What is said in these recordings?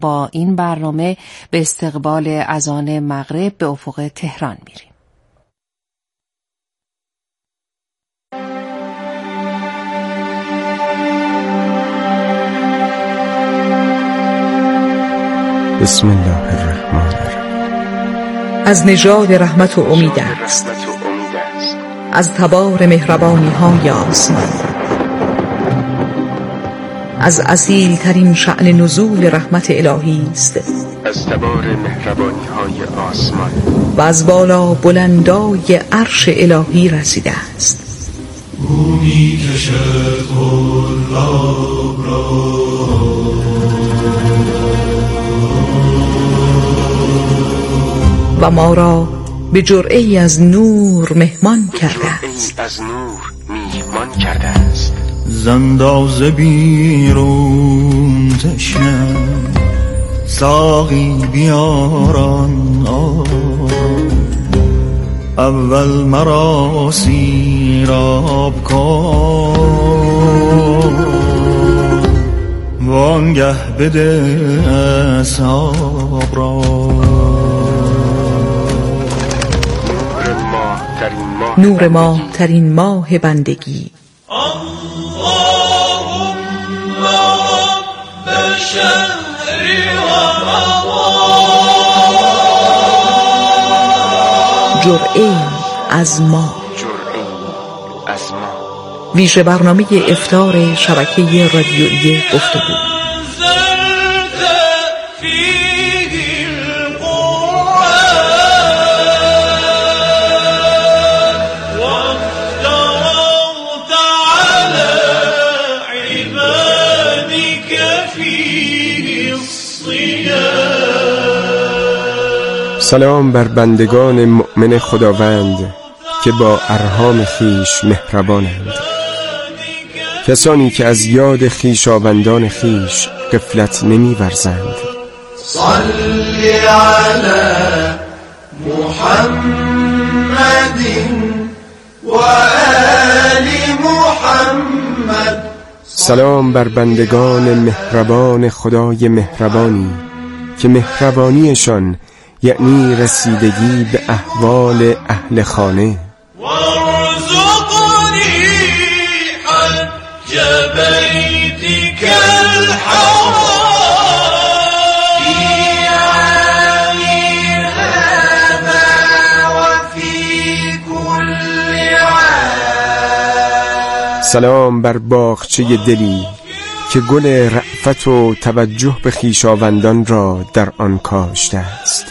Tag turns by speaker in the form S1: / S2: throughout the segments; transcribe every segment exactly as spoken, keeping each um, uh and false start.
S1: با این برنامه به استقبال اذان مغرب به افق تهران میریم.
S2: بسم الله الرحمن الرحیم.
S3: از نژاد رحمت و امید است، از تبار مهربانی های آسمان، از اصیل ترین شأن نزول رحمت الهی است،
S2: از تبار مهربانی های آسمان
S3: و از بالا بلندای عرش الهی رسیده است.
S4: او می کشد غلاب را
S3: و ما را به جرعه‌ای از نور مهمان کرده است.
S2: از نور میهمان کرده است.
S4: زنداز بیرون تشنه ساقی بیاران اول مرا سیراب کن وانگه بده اصحاب را.
S3: نور ماه ترین ماه بندگی.
S4: اللهم بشهر رمضان.
S3: جرعه از ما.
S2: از ما.
S3: ویژه برنامه افطار شبکه رادیویی گفتگو.
S2: سلام بر بندگان مؤمن خداوند که با ارحام خیش مهربانند، کسانی که از یاد خویشاوندان خیش غفلت نمی ورزند.
S4: صلی علی محمد و آل محمد.
S2: سلام بر بندگان مهربان خدای مهربانی که مهربانیشان یعنی رسیدگی به احوال اهل خانه.
S4: وارزقنی حج بیتک الحرام فی عامی هذا و فی کل عام.
S2: سلام بر باغچه دلی که گل رأفت و توجه به خویشاوندان را در آن کاشته است.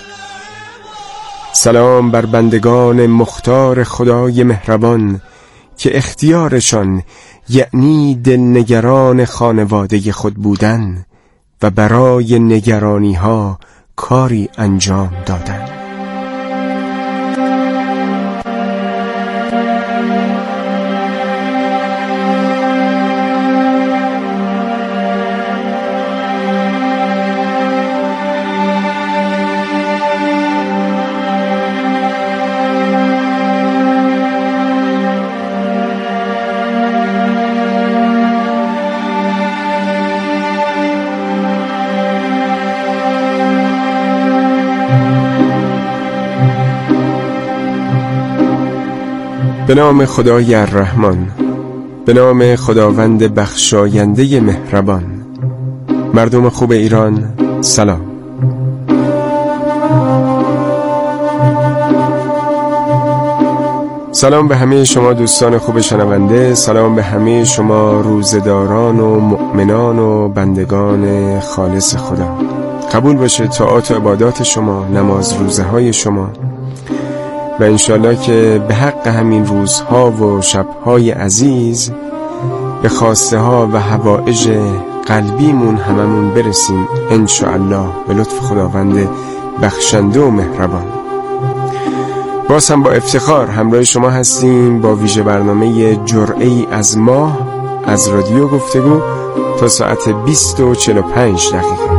S2: سلام بر بندگان مختار خدای مهربان که اختیارشان یعنی دلنگران خانواده خود بودن و برای نگرانی ها کاری انجام دادن. به نام خدای الرحمن، به نام خداوند بخشاینده مهربان. مردم خوب ایران سلام. سلام به همه شما دوستان خوب شنونده، سلام به همه شما روزداران و مؤمنان و بندگان خالص خدا. قبول باشه طاعات و عبادات شما، نماز روزه های شما، و انشالله که به حق همین روزها و شبهای عزیز به خواسته ها و حوائج قلبیمون هممون برسیم انشالله به لطف خداوند بخشنده و مهربان. باز هم با افتخار همراه شما هستیم با ویژه برنامه جرعه‌ای از ماه از رادیو گفتگو تا ساعت بیست و چهل و پنج دقیقه.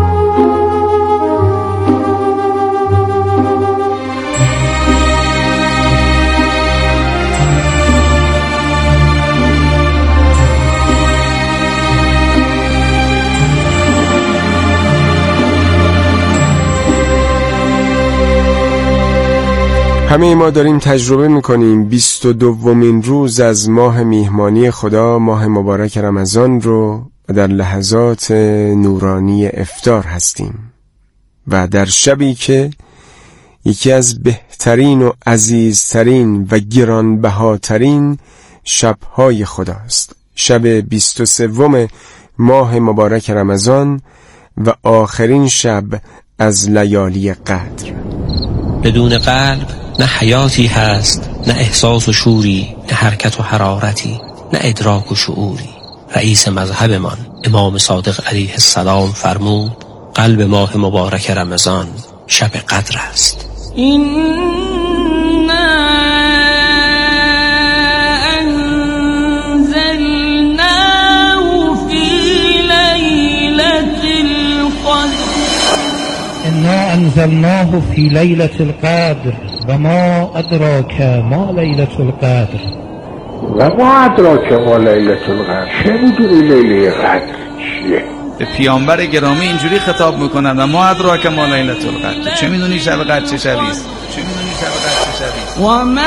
S2: همه ما داریم تجربه میکنیم بیست و دومین روز از ماه میهمانی خدا، ماه مبارک رمضان رو، و در لحظات نورانی افطار هستیم و در شبی که یکی از بهترین و عزیزترین و گرانبهاترین شبهای خداست، شب بیست و سوم ماه مبارک رمضان و آخرین شب از لیالی قدر.
S5: بدون قلب نه حیاتی هست، نه احساس و شوری، نه حرکت و حرارتی، نه ادراک و شعوری. رئیس مذهبمان امام صادق علیه السلام فرمود قلب ماه مبارک رمضان شب قدر است.
S6: إنا أنزلناه في ليلة القدر وما أدراك ما ليلة القدر
S7: وما أدراك ما ليلة القدر. چه میدونی لیله قدر چیه؟
S8: به پیامبر گرامی اینجوری خطاب میکنن و ما ادراک ما لیلة القدر. چه میدونی شب قدر چه شبیست؟ چه میدونی شب قدر چه شبیست؟
S9: و ما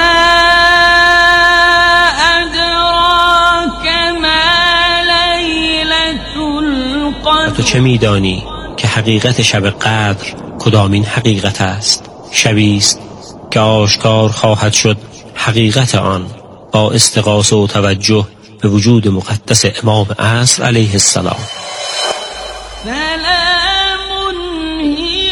S9: ادراک ما لیلة القدر.
S5: تو چه میدانی که حقیقت شب قدر کدامین حقیقت است؟ شبی است که آشکار خواهد شد حقیقت آن با استغاثه و توجه به وجود مقدس امام عصر علیه السلام.
S9: سلام هی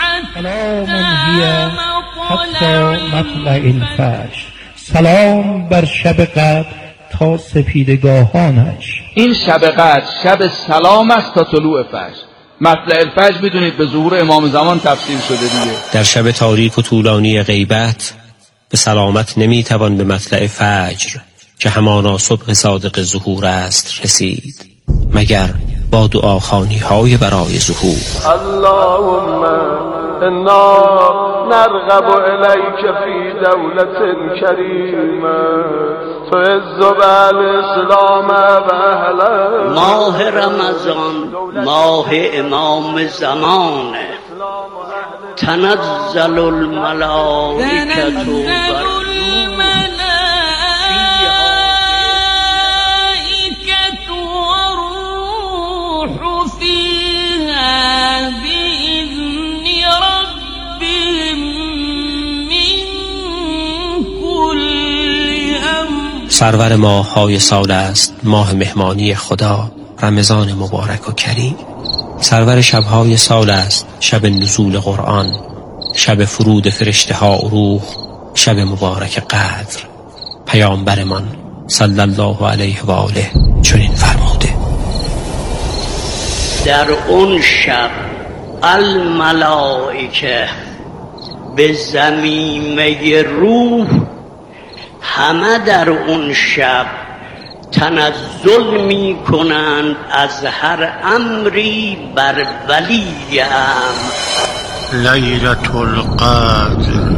S6: حتی مطلع الفجر. سلام بر شب قدر تا سپیدگاهانش.
S10: این شب قدر شب سلام است تا طلوع فجر. مطلع الفجر میدونید به ظهور امام زمان تفسیر شده دیگه.
S5: در شب تاریک و طولانی غیبت به سلامت نمیتوان به مطلع فجر که همانا صبح صادق ظهور است رسید، مگر با دعاخوانی های برای ظهور.
S11: اللهم انا نرغب الیک فی دولت کریمه تعز بالاسلام و اهله.
S12: ماه رمضان ماه امام زمانه، تنزل الملائکة
S9: والروح فيها بإذن ربهم من كل أمر.
S5: سرور ماه های سال است ماه مهمانی خدا، رمضان مبارک و کریم. سرور شبهای سال است شب نزول قرآن، شب فرود فرشته ها و روح، شب مبارک قدر. پیامبرمان صلی الله علیه و آله چنین فرموده:
S12: در اون شب الملائکه به زمیمه روح همه در اون شب تنزل می کنند از هر امری بر ولی امر.
S13: لیلة القدر.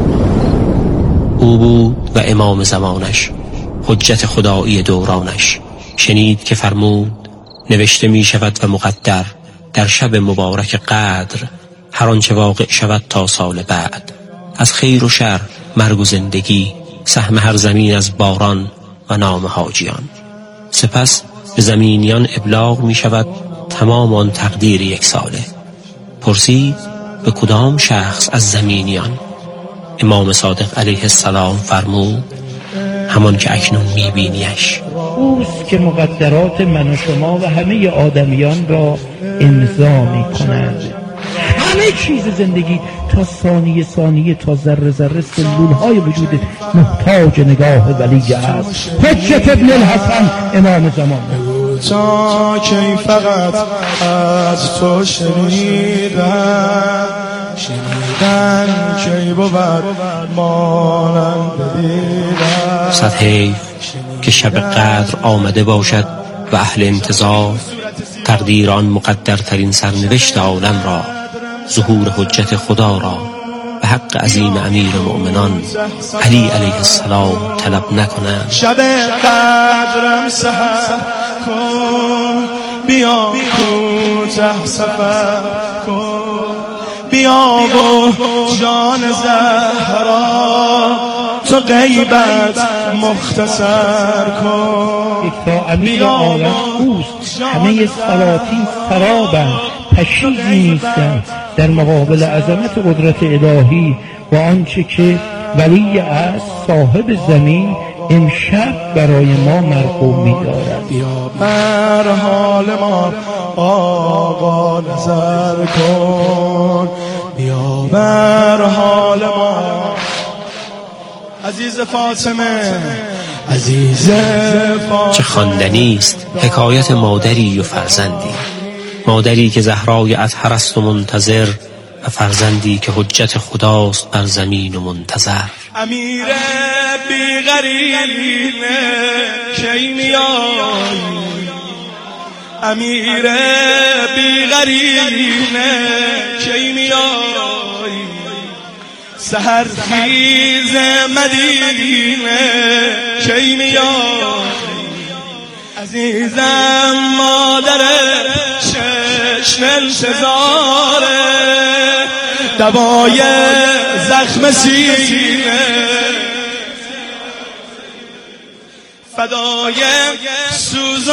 S5: او بود و امام زمانش، حجت خدایی دورانش. شنید که فرمود نوشته می شود و مقدر در شب مبارک قدر هر آنچه واقع شود تا سال بعد، از خیر و شر، مرگ و زندگی، سهم هر زمین از باران و نام حاجیان. سپس به زمینیان ابلاغ می شود تمام آن تقدیر یک ساله. پرسید به کدام شخص از زمینیان؟ امام صادق علیه السلام فرمود همان که اکنون می بینیش.
S6: اوست که مقدرات من و شما و همه آدمیان را امضا می کند. همه چیز زندگی تا ثانیه ثانیه تا ذره ذره سلول های وجود محتاج نگاه ولی است. حجت ابن الحسن امام زمان.
S14: تا کی فقط از تو شنیدن شنیدن کی بود مانم بدیدن.
S5: صد حیف که شب قدر آمده باشد و اهل انتظار تقدیر آن مقدرترین سرنوشت عالم را، ظهور حجت خدا را به حق عظیم امیر مؤمنان علی علیه السلام طلب نکنند.
S14: شب قدرم سحر کن بیا کوته سفر کن بیا و جان زهرا تو غیبت مختصر کن.
S6: یکتا امیر عالم اوست، همه سلاطین سرابند، تشریفی نیستند در مقابل عظمت قدرت الهی و آنچه که ولی از صاحب زمین امشب برای ما مرقوم می‌دارد.
S14: بیا بر حال ما آقا نظر کن، بیا بر حال ما عزیز فاطمه، عزیز فاطمه.
S5: چه خواندنی است حکایت مادری و فرزندی، مادری که زهرای اطهر است و منتظر و فرزندی که حجت خداست بر زمین و منتظر.
S14: امیر بیغریبه کی میایی، امیر بیغریبه کی میایی، سحر خیز مدینه کی میایی، عزیزم مادر چشم انتظاره، دوای زخم سینه فدای سوز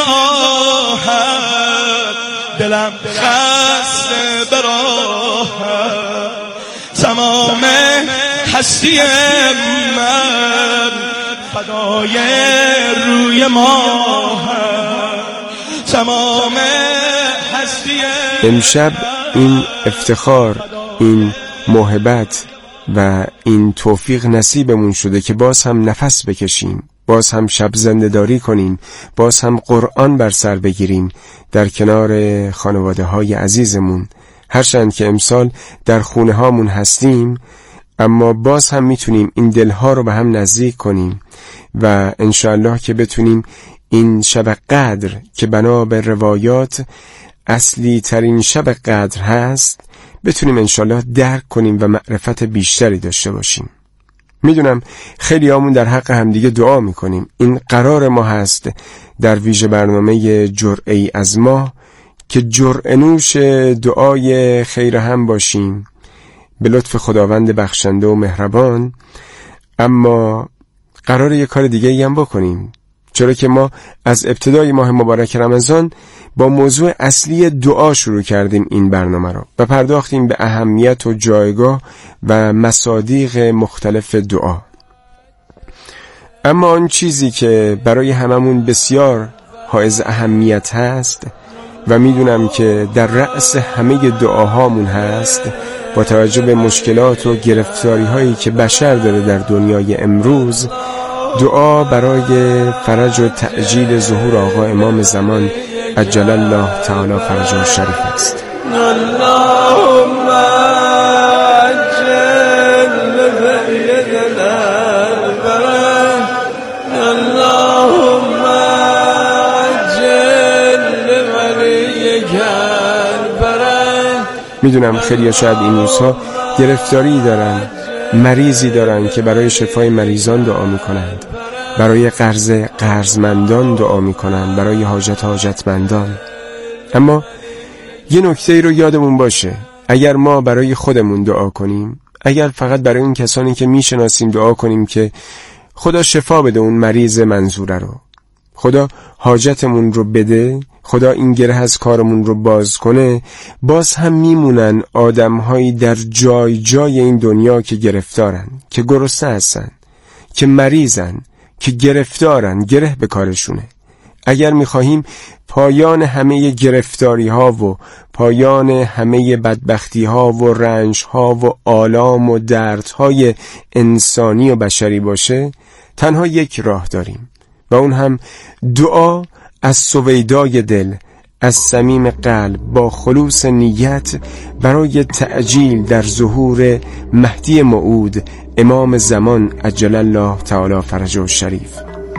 S14: آهت، دلم خسته براحت، تمام هستی من فدای روی ماهت، تمام هستی.
S2: امشب این افتخار، این موهبت و این توفیق نصیبمون شده که باز هم نفس بکشیم، باز هم شب زنده‌داری کنیم، باز هم قرآن بر سر بگیریم در کنار خانواده های عزیزمون. هرچند که امسال در خونه هامون هستیم، اما باز هم میتونیم این دلها رو به هم نزدیک کنیم و انشاءالله که بتونیم این شب قدر که بنا به روایات اصلی ترین شب قدر هست بتونیم انشاءالله درک کنیم و معرفت بیشتری داشته باشیم. میدونم خیلی همون در حق همدیگه دعا میکنیم. این قرار ما هست در ویژه برنامه جرعه‌ای از ما که جرعه نوش دعای خیر هم باشیم به لطف خداوند بخشنده و مهربان. اما قرار یه کار دیگه ای هم بکنیم، چرا که ما از ابتدای ماه مبارک رمضان با موضوع اصلی دعا شروع کردیم این برنامه رو و پرداختیم به اهمیت و جایگاه و مصادیق مختلف دعا. اما آن چیزی که برای هممون بسیار حائز اهمیت هست و میدونم که در رأس همه دعاهامون هست، با توجه به مشکلات و گرفتاری هایی که بشر داره در دنیای امروز، دعا برای فرج و تعجیل ظهور آقا امام زمان عجل الله تعالی فرجه الشریف است.
S11: اللهم عجل بفیدنا البرد، اللهم عجل بولیک البرد.
S2: میدونم خیلی شاید این روزها گرفتاری دارن، مریضی دارن که برای شفای مریضان دعا میکنند، برای قرض قرضمندان دعا میکنند، برای حاجت حاجتمندان. اما یه نکته رو یادمون باشه، اگر ما برای خودمون دعا کنیم، اگر فقط برای اون کسانی که میشناسیم دعا کنیم که خدا شفا بده اون مریض منظوره رو، خدا حاجتمون رو بده، خدا این گره از کارمون رو باز کنه، باز هم میمونن آدم‌هایی در جای جای این دنیا که گرفتارن، که گرسنه هستن، که مریضن، که گرفتارن، گره به کارشونه. اگر میخواهیم پایان همه گرفتاری ها و پایان همه بدبختی ها و رنج ها و آلام و درد های انسانی و بشری باشه، تنها یک راه داریم و اون هم دعا از سویدای دل، از صمیم قلب، با خلوص نیت برای تعجیل در ظهور مهدی موعود امام زمان عجل الله تعالی فرجه الشریف.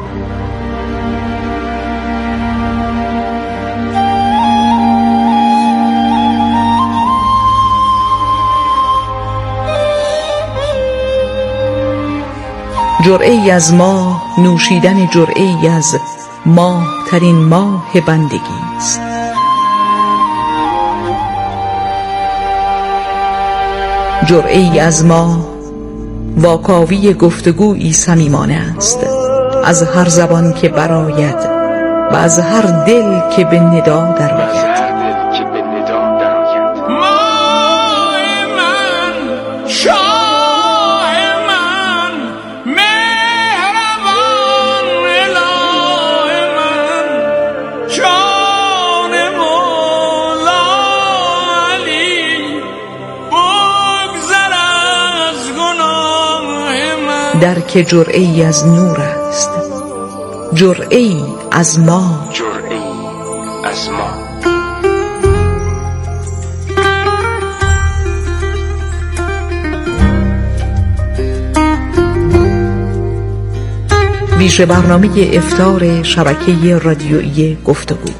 S3: جرعه‌ای از ماه نوشیدن جرعه‌ای از ماه ترین ماه بندگی است. جرعه‌ای از ما واکاوی گفتگویی صمیمانه است، از هر زبان که براید و از هر دل که به ندا درآید. در که جرعه‌ای از نور است، جرعه‌ای از ما،
S2: جرعه‌ای از ما.
S3: ویژه برنامه افطار شبکه رادیویی گفتگو.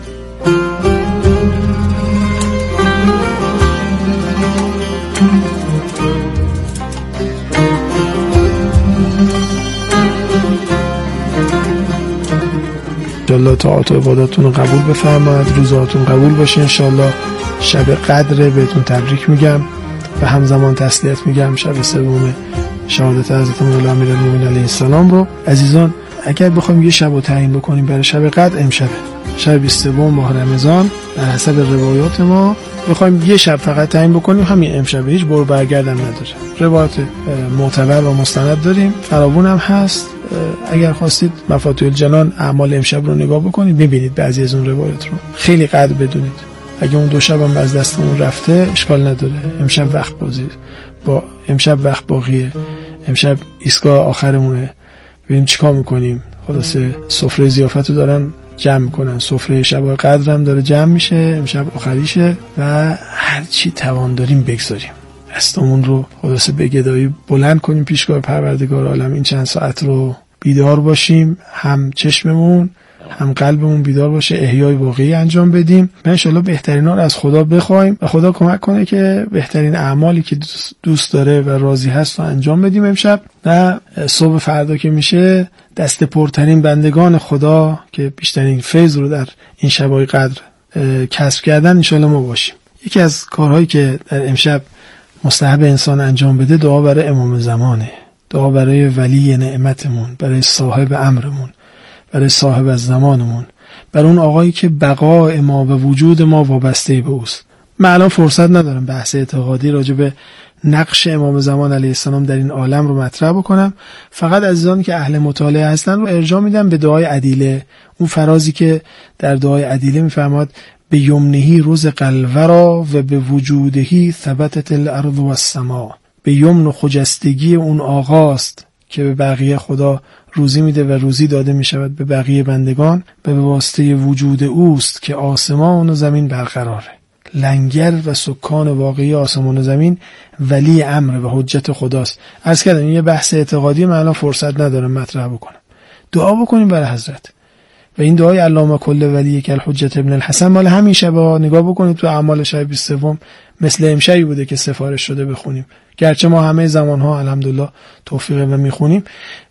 S15: انشالله طاعت و عباداتون رو قبول بفرماید، روزاتون قبول باشه. انشالله شب قدر بهتون تبریک میگم و همزمان تسلیت میگم شب سوم شهادت حضرت مولا امیرالمومنین علیه السلام رو. عزیزان اگر بخوایم یه شب رو تعیین بکنیم برای شب قدر، امشبه شب بیست و سوم ماه رمضان. در حسب روایات ما بخوایم یه شب فقط تعیین بکنیم همین امشبه، هیچ برو برگردم نداره. روایات معتبر و مستند داریم، فراوون هم هست. اگر خواستید مفاتیح الجنان اعمال امشب رو نگاه بکنید ببینید بعضی از اون روایات رو، خیلی قدر بدونید. اگه اون دو شب هم از دستمون رفته اشکال نداره، امشب وقت بازی با امشب وقت باقیه، امشب ایستگاه آخرمونه، ببینیم چیکار میکنیم. خلاصه سفره ضیافت رو دارن جمع میکنن، سفره شب قدر هم داره جمع میشه، امشب آخریشه و هر چی توان داریم بگذاریم، دستمون رو خلاصه به گدایی بلند کنیم پیشگاه پروردگار عالم. این چند ساعت رو بیدار باشیم، هم چشممون هم قلبمون بیدار باشه، احیای واقعی انجام بدیم و انشالله بهترینا رو از خدا بخوایم و خدا کمک کنه که بهترین اعمالی که دوست داره و راضی هست رو انجام بدیم امشب و صبح فردا که میشه دست پرترین بندگان خدا که بیشترین فیض رو در این شبای قدر کسب کردن انشالله ما باشیم. یکی از کارهایی که در امشب مستحب انسان انجام بده دعا برای امام زمانه، دعا برای ولی نعمتمون، برای صاحب امرمون، برای صاحب از زمانمون، برای اون آقایی که بقای ما و وجود ما وابسته به اوست. من الان فرصت ندارم بحث اعتقادی راجع به نقش امام زمان علیه السلام در این عالم رو مطرح بکنم. فقط عزیزانی که اهل مطالعه هستن رو ارجاع میدم به دعای عدیله، اون فرازی که در دعای عدیله میفرماد به یمنهی روز قلورا و به وجودهی ثبتت الارض و السما. به یمن و خجستگی اون آقاست که به بقیه خدا روزی میده و روزی داده میشود به بقیه بندگان و به واسطه وجود اوست که آسمان و زمین برقراره. لنگر و سکان واقعی آسمان و زمین ولی امر و حجت خداست. عرض کردم این یه بحث اعتقادی، من الان فرصت ندارم مطرح بکنم. دعا بکنیم برای حضرت و این دعای علامه کل ولی که الحجت ابن الحسن مال همین شبا نگاه بکنید تو اعمال شب بیست و سوم مثل امشبی بوده که سفارش شده بخونیم، گرچه ما همه زمانها الحمدلله توفیق و میخونیم،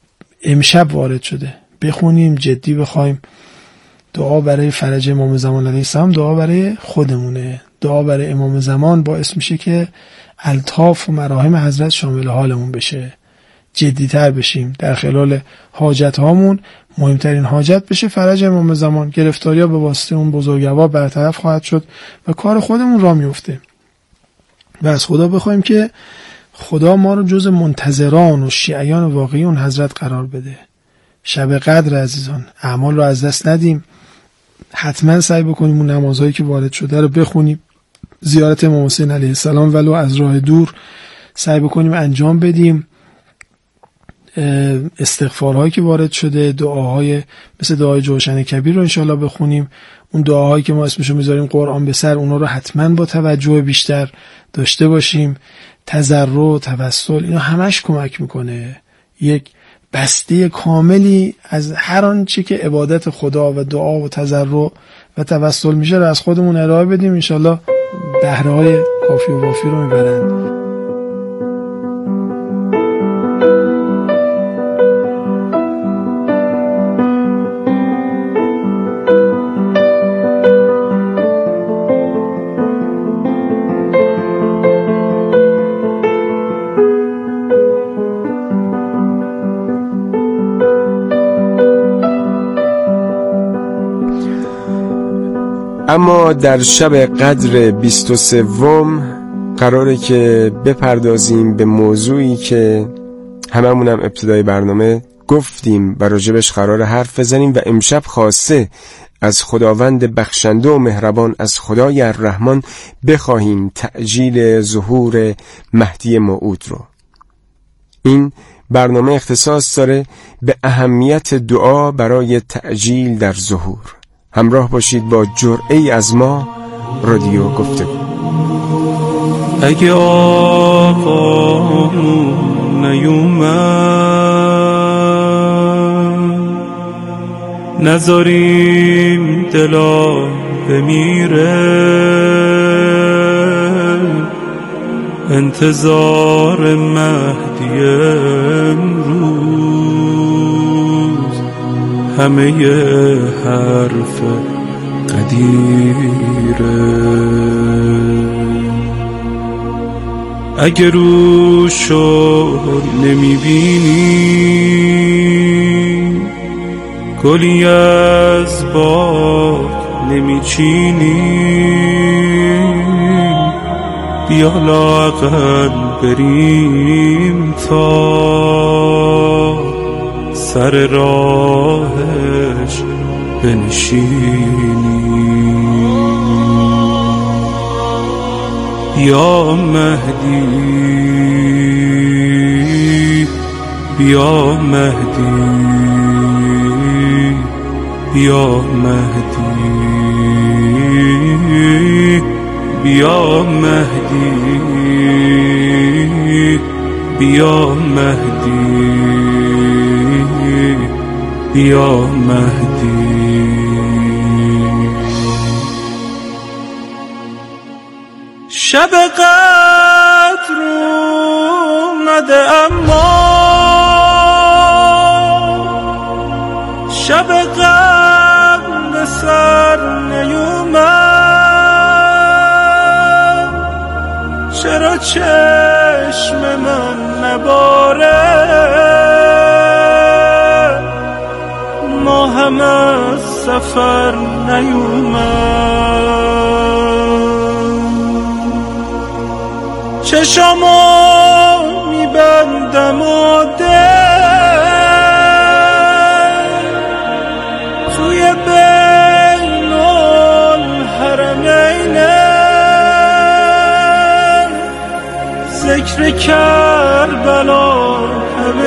S15: امشب وارد شده بخونیم، جدی بخوایم. دعا برای فرج امام زمان علیه السلام دعا برای خودمونه، دعا برای امام زمان باعث میشه که الطاف و مراهم حضرت شامل حالمون بشه، جدیتر بشیم در خلال حاجت هامون، مهمترین حاجت بشه فرج امام زمان. گرفتاری ها به واسطه اون بزرگوار برطرف خواهد شد و کار خودمون را میفته و از خدا بخوایم که خدا ما رو جز منتظران و شیعیان واقعی اون حضرت قرار بده. شب قدر عزیزان، اعمال رو از دست ندیم، حتما سعی بکنیم اون نمازهایی که وارد شده رو بخونیم، زیارت امام حسین علیه السلام ولو از راه دور سعی بکنیم انجام بدیم، استغفارهایی که وارد شده، دعاهای مثل دعای جوشن کبیر رو انشالله بخونیم، اون دعاهایی که ما اسمشو میذاریم قرآن به سر اونا رو حتما با توجه بیشتر داشته باشیم، تضرع، توسل، اینا همش کمک میکنه. یک بسته کاملی از هر آنچه که عبادت خدا و دعا و تضرع و توسل میشه رو از خودمون ارائه بدیم، انشالله بهره های کافی و وافی رو میبرن.
S2: اما در شب قدر بیست و سوم قراره که بپردازیم به موضوعی که هممونم ابتدای برنامه گفتیم و راجبش قرار حرف بزنیم و امشب خاصه از خداوند بخشنده و مهربان، از خدای الرحمن بخواهیم تعجیل ظهور مهدی موعود رو. این برنامه اختصاص داره به اهمیت دعا برای تعجیل در ظهور. همراه باشید با جرعه‌ای از ما رادیو گفتگو.
S14: اگه آقامون نیومد نذاریم دلا بمیره، انتظار مهدی امروز همه حرف قدیره. اگه روشو نمیبینی گلی از باد نمیچینی، بیا لااقل بریم تا سر راهش بنشینی. بیا مهدی، بیا مهدی، بیا مهدی، بیا مهدی، بیا مهدی، بیا مهدی. شب قدر اومده اما شب قبل سر نیومد، چرا چشم من نباره ماهم از سفر نیومد. چشمو میبندم و دل توی بین الحرمینه، ذکر کربلا هم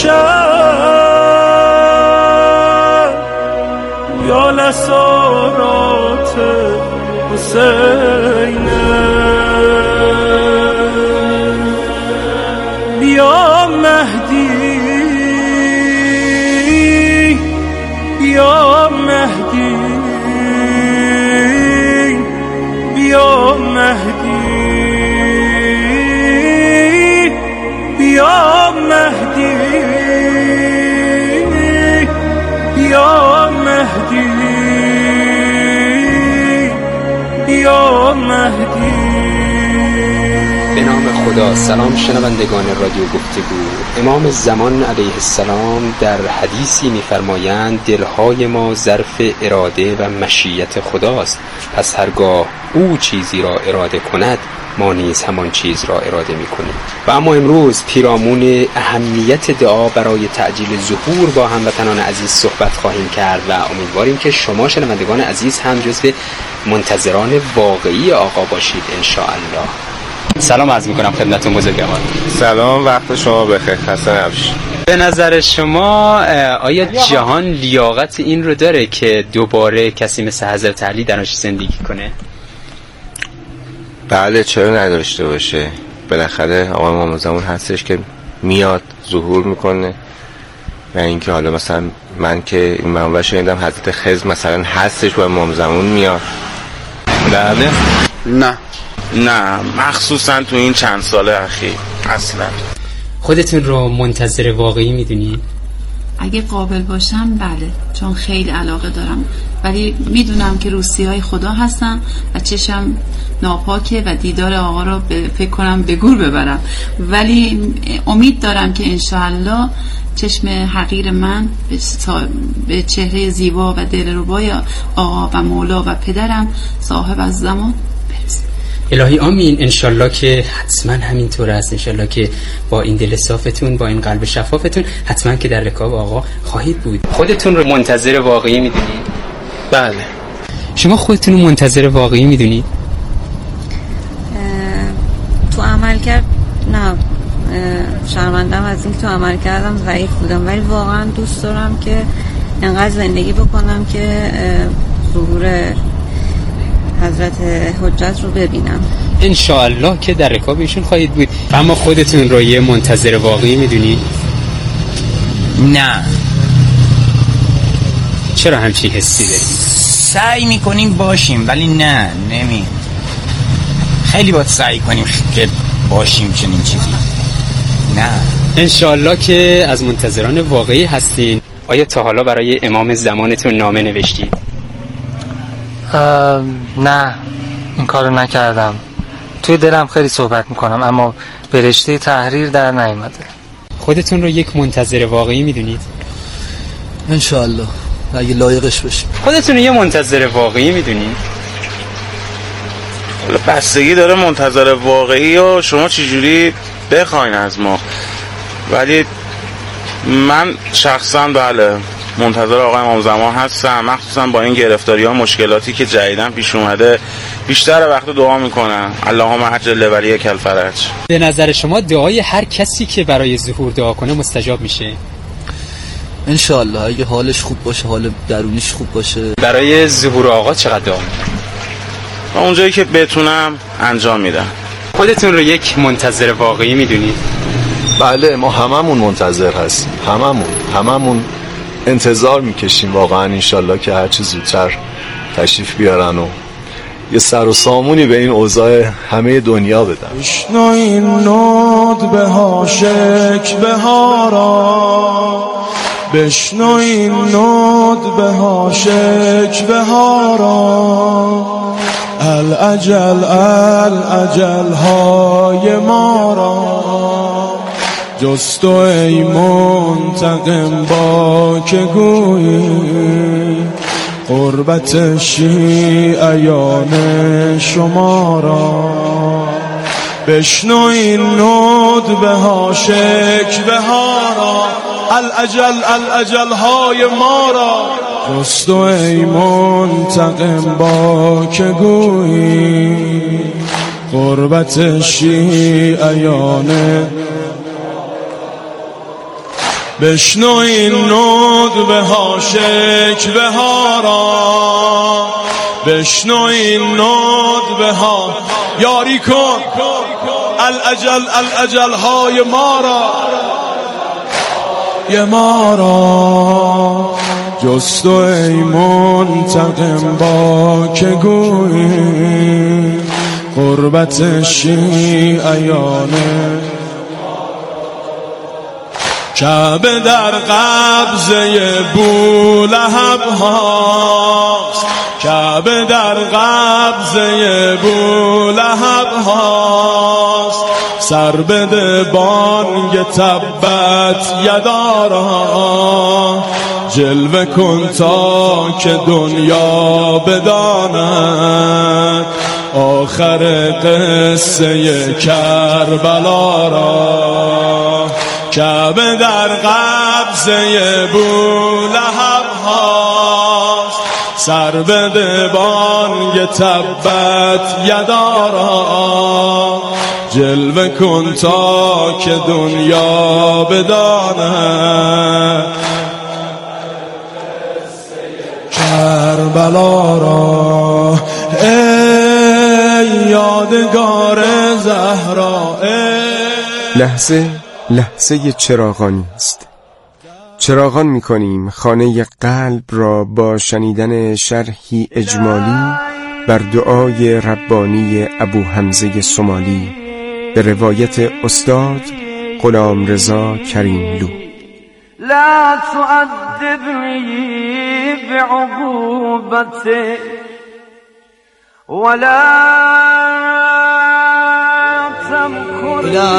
S14: امشب یا لسارات حسینه. بیا مهدی، بیا مهدی، بیا مهدی، بیا مهدی، بیا مهدی، بیا مهدی.
S16: به نام خدا. سلام شنوندگان رادیو گفتگو. امام زمان علیه السلام در حدیثی می‌فرمایند دلهای ما ظرف اراده و مشیت خداست، پس هرگاه او چیزی را اراده کند ما نیز همان چیز را اراده می‌کنیم. و اما امروز پیرامون اهمیت دعا برای تعجیل ظهور با هموطنان عزیز صحبت خواهیم کرد و امیدواریم که شما شنوندگان عزیز هم جزو منتظران واقعی آقا باشید ان شاء الله. سلام عرض میکنم خدمتتون بزرگوار.
S17: سلام، وقت شما بخیر، خسته نباشید.
S16: به نظر شما آیا جهان لیاقت این رو داره که دوباره کسی مثل حضرت علی درش زندگی کنه؟
S17: بله، چرا نداشته باشه؟ بالاخره آقا امام زمان هستش که میاد ظهور میکنه و اینکه حالا مثلا من که این منبع شنیدم حضرت خضر مثلا هستش و امام زمان میاد.
S18: بله؟
S17: نه نه، مخصوصا تو این چند سال اخیر اصلا.
S16: خودتون رو منتظر واقعی میدونی؟
S19: اگه قابل باشم بله، چون خیلی علاقه دارم، ولی میدونم که روسیهای خدا هستم و چشم ناپاکه و دیدار آقا رو فکر کنم به گور ببرم، ولی امید دارم که انشاءالله چشم حقیر من به چهره زیبا و دلربای آقا و مولا و پدرم صاحب از زمان برسه.
S16: الهی آمین. انشالله که حتما همینطور است، انشالله که با این دل صافتون، با این قلب شفافتون حتما که در رکاب آقا خواهید بود. خودتون رو منتظر واقعی میدونید؟
S20: بله.
S16: شما خودتون رو منتظر واقعی میدونید؟
S21: تو عمل کرد نه، شرمندم از این که تو عمل کردم ضعیف بودم، ولی واقعا دوست دارم که انقدر زندگی بکنم که ظهور حضرت حجت رو ببینم.
S16: انشاءالله که در رکاب ایشون خواهید بود. اما خودتون رو یه منتظر واقعی میدونید؟
S22: نه.
S16: چرا همچین حسی دارید؟
S22: سعی میکنیم باشیم ولی نه نمی خیلی باید سعی کنیم که باشیم چنین چیزی. نه.
S16: انشاءالله که از منتظران واقعی هستین. آیا تا حالا برای امام زمانتون نامه نوشتید؟
S20: نه این کارو نکردم. توی دلم خیلی صحبت میکنم اما به رشته تحریر در نیامده.
S16: خودتون رو یک منتظر واقعی میدونید؟
S20: انشاءالله اگه لایقش بشیم.
S16: خودتون رو یه منتظر واقعی میدونید؟
S17: بستگی داره منتظر واقعی و شما چجوری بخواین از ما، ولی من شخصا بله منتظر آقای امام زمان هستم، مخصوصا با این گرفتاری ها مشکلاتی که جدیداً پیش اومده. بیشتر وقت دعا میکنم اللهم عجل ولیک الفرج.
S16: به نظر شما دعای هر کسی که برای ظهور دعا کنه مستجاب میشه؟
S20: انشاءالله اگه حالش خوب باشه، حال درونیش خوب باشه.
S16: برای ظهور آقا چقدر دعا میکنه؟
S17: و اونجایی که بتونم انجام میدم.
S16: خودتون رو یک منتظر واقعی میدونید؟
S23: بله ما هممون منتظر هستیم، هممون هممون انتظار میکشیم واقعا انشالله که هرچی زودتر تشریف بیارن و یه سر و سامونی به این اوضاع همه دنیا بدن.
S11: بشنو این نود به هاشک بهارا، بشنو این نود به هاشک بهارا، الاجل الاجل های ما را جز تو ای منتقم با که گویی قربت شیعیان شما را. بشنو این نود به هاشک بهارا، الاجل الاجل های ما را جز تو ای منتقم با که گویی قربت شیعیان. بشنو این نود به هاشک بهارا، بشنو این نود به ها یاری کن الاجل الاجل های ما را، یه ما را جز تو ای منتقم با که گویی قربت شیعیانه. کعبه در قبضه بولهب هاست، کعبه در قبضه بولهب هاست، سر بده بانگ تبت یدارا، جلوه کن تا که دنیا بداند آخر قصه کربلا را. کعبه در قبضه بولهب هاست، سر بده بانگ تبت یدارا، جلوه کن تا که دنیا بداند کربلا را. ای یادگار زهرا،
S2: لحظه لحظه چراغانی است. چراغان می‌کنیم خانه قلب را با شنیدن شرحی اجمالی بر دعای ربانی ابو حمزه سومالی به روایت استاد غلامرضا کریملو.
S14: لا تؤدبني بعقوبتك ولا تمكرني